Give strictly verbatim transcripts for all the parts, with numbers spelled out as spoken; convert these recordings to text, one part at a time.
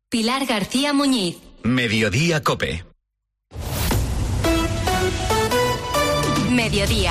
Pilar García Muñiz. Mediodía COPE. Mediodía.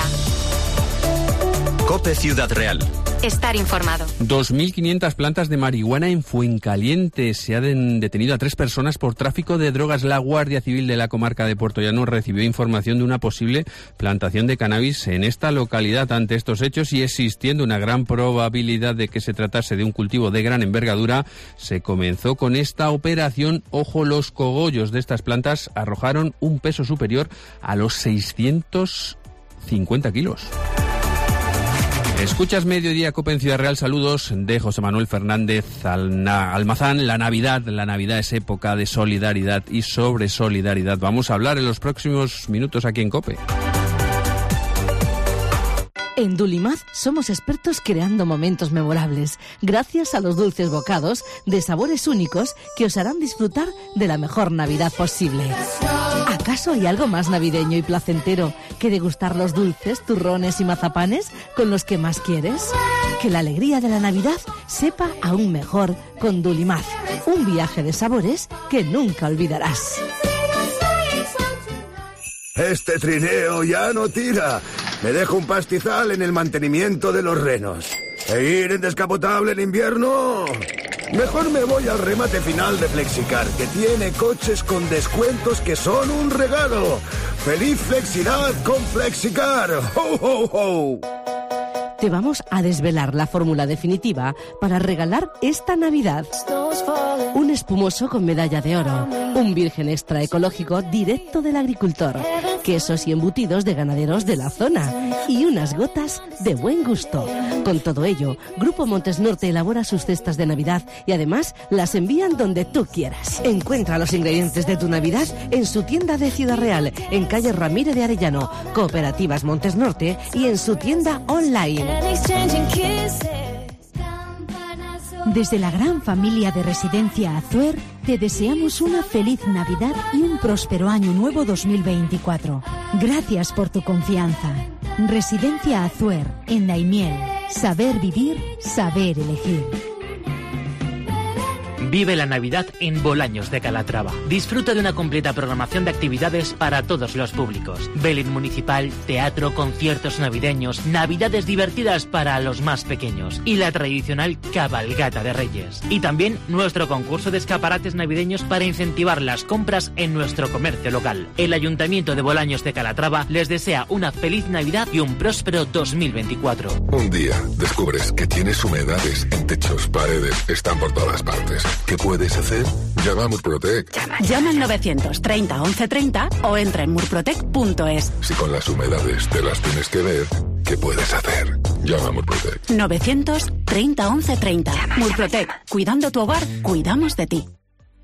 COPE Ciudad Real. Estar informado. dos mil quinientas plantas de marihuana en Fuencaliente. Se han detenido a tres personas por tráfico de drogas. La Guardia Civil de la comarca de Puertollano recibió información de una posible plantación de cannabis en esta localidad. Ante estos hechos y existiendo una gran probabilidad de que se tratase de un cultivo de gran envergadura, se comenzó con esta operación. Ojo, los cogollos de estas plantas arrojaron un peso superior a los seiscientos cincuenta kilos. Escuchas Mediodía COPE en Ciudad Real. Saludos de José Manuel Fernández Almazán. La Navidad, la Navidad es época de solidaridad y sobre solidaridad vamos a hablar en los próximos minutos aquí en COPE. En Dulimaz somos expertos creando momentos memorables, gracias a los dulces bocados de sabores únicos que os harán disfrutar de la mejor Navidad posible. ¿Acaso hay algo más navideño y placentero que degustar los dulces, turrones y mazapanes con los que más quieres? Que la alegría de la Navidad sepa aún mejor con Dulimaz, un viaje de sabores que nunca olvidarás. Este trineo ya no tira. Me dejo un pastizal en el mantenimiento de los renos. ¿E ir en descapotable en invierno? Mejor me voy al remate final de Flexicar, que tiene coches con descuentos que son un regalo. ¡Feliz Flexidad con Flexicar! ¡Ho, ho, ho! Te vamos a desvelar la fórmula definitiva para regalar esta Navidad. Un espumoso con medalla de oro, un virgen extra ecológico directo del agricultor, quesos y embutidos de ganaderos de la zona y unas gotas de buen gusto. Con todo ello, Grupo Montes Norte elabora sus cestas de Navidad y además las envían donde tú quieras. Encuentra los ingredientes de tu Navidad en su tienda de Ciudad Real, en calle Ramírez de Arellano, Cooperativas Montes Norte, y en su tienda online. Desde la gran familia de Residencia Azuer, te deseamos una feliz Navidad y un próspero año nuevo dos mil veinticuatro. Gracias por tu confianza. Residencia Azuer, en Daimiel. Saber vivir, saber elegir. Vive la Navidad en Bolaños de Calatrava. Disfruta de una completa programación de actividades para todos los públicos. Belén municipal, teatro, conciertos navideños, navidades divertidas para los más pequeños y la tradicional cabalgata de Reyes. Y también nuestro concurso de escaparates navideños para incentivar las compras en nuestro comercio local. El Ayuntamiento de Bolaños de Calatrava les desea una feliz Navidad y un próspero dos mil veinticuatro. Un día descubres que tienes humedades en techos, paredes, están por todas partes. ¿Qué puedes hacer? Llama a Murprotec. Llama, Llama al novecientos treinta once treinta o entra en murprotec punto es. Si con las humedades te las tienes que ver, ¿qué puedes hacer? Llama a Murprotec. novecientos treinta once treinta. Llama, Murprotec. Llama, llama. Cuidando tu hogar, cuidamos de ti.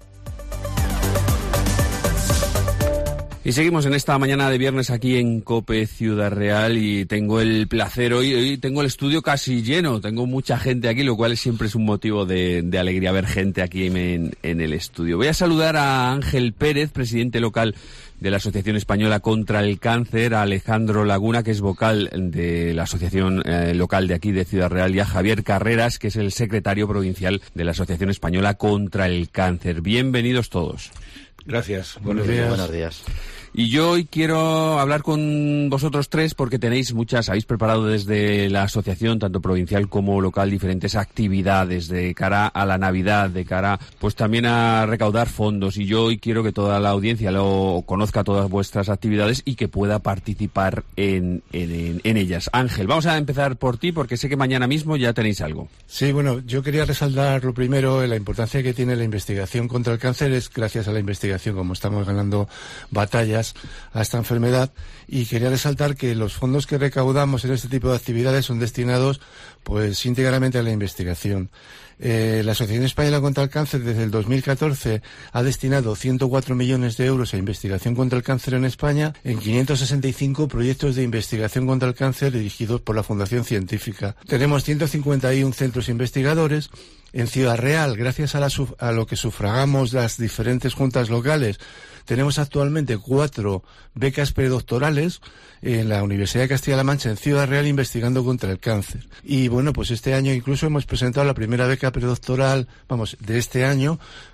Y seguimos en esta mañana de viernes aquí en COPE Ciudad Real y tengo el placer hoy, hoy tengo el estudio casi lleno, tengo mucha gente aquí, lo cual siempre es un motivo de, de alegría ver gente aquí en, en el estudio. Voy a saludar a Ángel Pérez, presidente local de la Asociación Española contra el Cáncer, a Alejandro Laguna, que es vocal de la Asociación eh, Local de aquí de Ciudad Real, y a Javier Carreras, que es el secretario provincial de la Asociación Española contra el Cáncer. Bienvenidos todos. Gracias. Buenos días. Buenos días. Y yo hoy quiero hablar con vosotros tres porque tenéis muchas, habéis preparado desde la asociación, tanto provincial como local, diferentes actividades de cara a la Navidad, de cara pues también a recaudar fondos. Y yo hoy quiero que toda la audiencia lo conozca, todas vuestras actividades, y que pueda participar en, en, en ellas. Ángel, vamos a empezar por ti porque sé que mañana mismo ya tenéis algo. Sí, bueno, yo quería resaltar lo primero, la importancia que tiene la investigación contra el cáncer. Es gracias a la investigación como estamos ganando batallas a esta enfermedad, y quería resaltar que los fondos que recaudamos en este tipo de actividades son destinados pues íntegramente a la investigación. Eh, la Asociación Española contra el Cáncer desde el dos mil catorce ha destinado ciento cuatro millones de euros a investigación contra el cáncer en España, en quinientos sesenta y cinco proyectos de investigación contra el cáncer dirigidos por la Fundación Científica. Tenemos ciento cincuenta y uno centros investigadores. En Ciudad Real, gracias a, la, a lo que sufragamos las diferentes juntas locales, tenemos actualmente cuatro becas predoctorales en la Universidad de Castilla-La Mancha, en Ciudad Real, investigando contra el cáncer. Y bueno, pues este año incluso hemos presentado la primera beca predoctoral, vamos, de este año,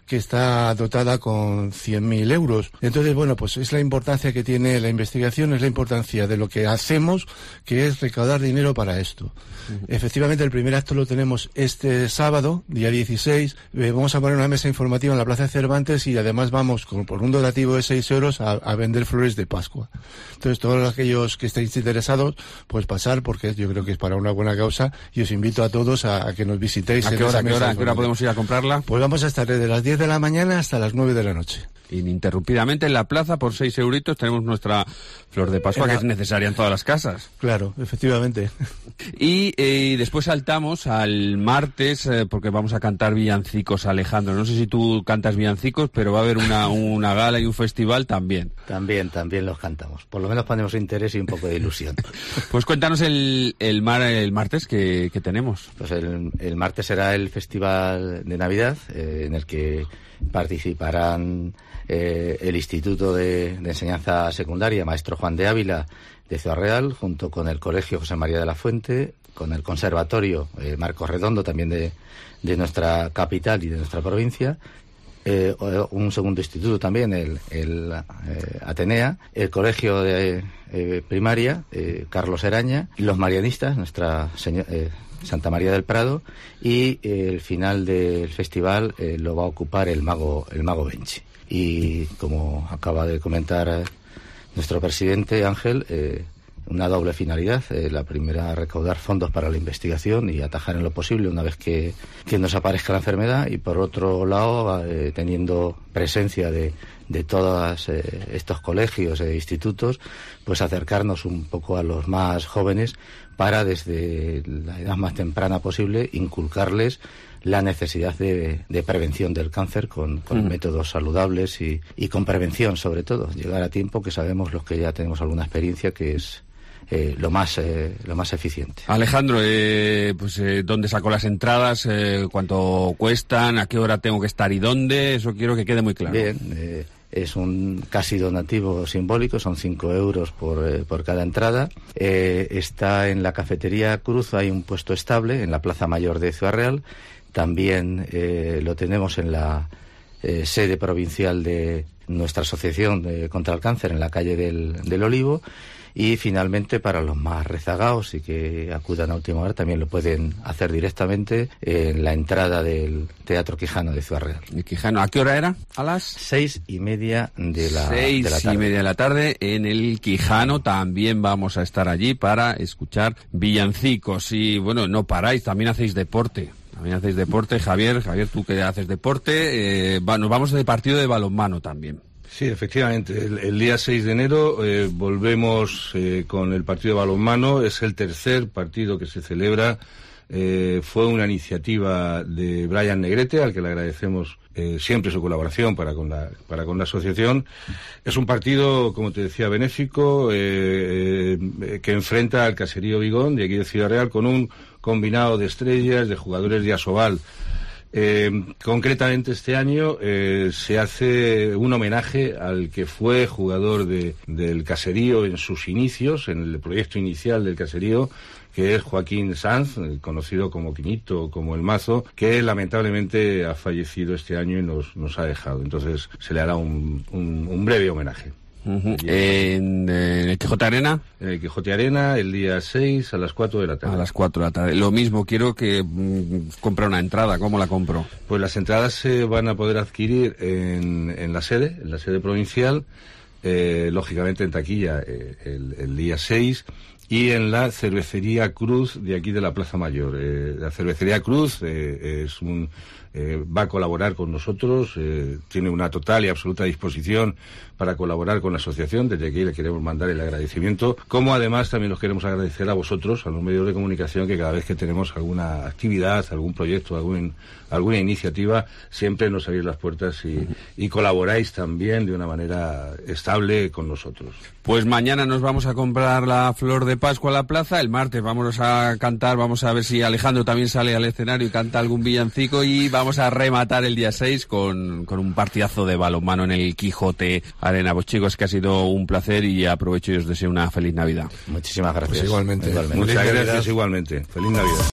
que está dotada con cien mil euros. Entonces, bueno, pues es la importancia que tiene la investigación, es la importancia de lo que hacemos, que es recaudar dinero para esto. Uh-huh. Efectivamente, el primer acto lo tenemos este sábado, día dieciséis. Eh, vamos a poner una mesa informativa en la Plaza de Cervantes y además vamos con, por un donativo de seis euros a, a vender flores de Pascua. Entonces, todos aquellos que estéis interesados, pues pasar, porque yo creo que es para una buena causa, y os invito a todos a, a que nos visitéis. ¿A qué hora, qué hora, qué hora podemos ir a comprarla? Pues vamos a estar desde las diez de la mañana hasta las nueve de la noche. Ininterrumpidamente en la plaza, por seis euritos, tenemos nuestra flor de Pascua, la... que es necesaria en todas las casas. Claro, efectivamente. Y, eh, y después saltamos al martes, eh, porque vamos a cantar villancicos, Alejandro. No sé si tú cantas villancicos, pero va a haber una, una gala y un festival también. También, también los cantamos. Por lo menos ponemos interés y un poco de ilusión. Pues cuéntanos el, el, mar, el martes que, que tenemos. Pues el, el martes será el Festival de Navidad, eh, en el que participarán eh, el Instituto de, de Enseñanza Secundaria Maestro Juan de Ávila de Ciudad Real, junto con el Colegio José María de la Fuente, con el Conservatorio eh, Marcos Redondo, también de, de nuestra capital y de nuestra provincia, eh, un segundo instituto también, el, el eh, Atenea, el Colegio de eh, Primaria, eh, Carlos Eraña, y los marianistas, nuestra señora... Eh, Santa María del Prado, y eh, el final del festival eh, lo va a ocupar el mago el mago Benchi. Y como acaba de comentar eh, nuestro presidente Ángel, eh, una doble finalidad. Eh, la primera, recaudar fondos para la investigación y atajar en lo posible una vez que, que nos aparezca la enfermedad, y por otro lado, eh, teniendo presencia de, de todos eh, estos colegios e institutos, pues acercarnos un poco a los más jóvenes para, desde la edad más temprana posible, inculcarles la necesidad de, de prevención del cáncer con, con mm. métodos saludables y, y con prevención, sobre todo. Llegar a tiempo, que sabemos los que ya tenemos alguna experiencia, que es eh, lo más eh, lo más eficiente. Alejandro, eh, pues eh, ¿dónde saco las entradas? Eh, ¿Cuánto cuestan? ¿A qué hora tengo que estar y dónde? Eso quiero que quede muy claro. Bien, eh, es un casi donativo simbólico, son cinco euros por, eh, por cada entrada. Eh, está en la Cafetería Cruz, hay un puesto estable en la Plaza Mayor de Ciudad Real. También eh, lo tenemos en la eh, sede provincial de nuestra asociación de, contra el cáncer, en la calle del, del Olivo. Y finalmente, para los más rezagados y que acudan a última hora, también lo pueden hacer directamente en la entrada del Teatro Quijano de Ciudad Real. ¿El Quijano a qué hora era? ¿A las? Seis y media de la, Seis de la tarde. y media de la tarde en el Quijano. También vamos a estar allí para escuchar villancicos. Y bueno, no paráis, también hacéis deporte. También hacéis deporte, Javier. Javier, tú que haces deporte, eh, va, nos vamos de partido de balonmano también. Sí, efectivamente. El, el día seis de enero eh, volvemos eh, con el partido de balonmano. Es el tercer partido que se celebra. Eh, fue una iniciativa de Brian Negrete, al que le agradecemos eh, siempre su colaboración para con la para con la asociación. Es un partido, como te decía, benéfico, eh, eh, que enfrenta al Caserío Vigón de aquí de Ciudad Real con un combinado de estrellas, de jugadores de Asobal. Eh, concretamente este año eh, se hace un homenaje al que fue jugador de, del Caserío en sus inicios, en el proyecto inicial del Caserío, que es Joaquín Sanz, conocido como Quinito, como El Mazo, que lamentablemente ha fallecido este año y nos, nos ha dejado. Entonces se le hará un, un, un breve homenaje. Uh-huh. ¿En, ¿En el Quijote Arena? En el Quijote Arena, el día seis a las cuatro de la tarde. A las cuatro de la tarde. Lo mismo, quiero que mmm, compre una entrada. ¿Cómo la compro? Pues las entradas se van a poder adquirir en, en la sede, en la sede provincial, eh, lógicamente en taquilla eh, el, el día seis, y en la Cervecería Cruz de aquí de la Plaza Mayor. Eh, la Cervecería Cruz eh, es un... Eh, va a colaborar con nosotros, eh, tiene una total y absoluta disposición para colaborar con la asociación. Desde aquí le queremos mandar el agradecimiento, como además también los queremos agradecer a vosotros, a los medios de comunicación, que cada vez que tenemos alguna actividad, algún proyecto, algún, alguna iniciativa, siempre nos abrís las puertas y, y colaboráis también de una manera estable con nosotros. Pues mañana nos vamos a comprar la flor de Pascua a la plaza, el martes vamos a cantar, vamos a ver si Alejandro también sale al escenario y canta algún villancico, y vamos a rematar el día seis con, con un partidazo de balonmano en el Quijote Arena. Pues chicos, que ha sido un placer y aprovecho y os deseo una feliz Navidad. Muchísimas gracias. Pues igualmente. igualmente. Muchas gracias, igualmente. Feliz Navidad.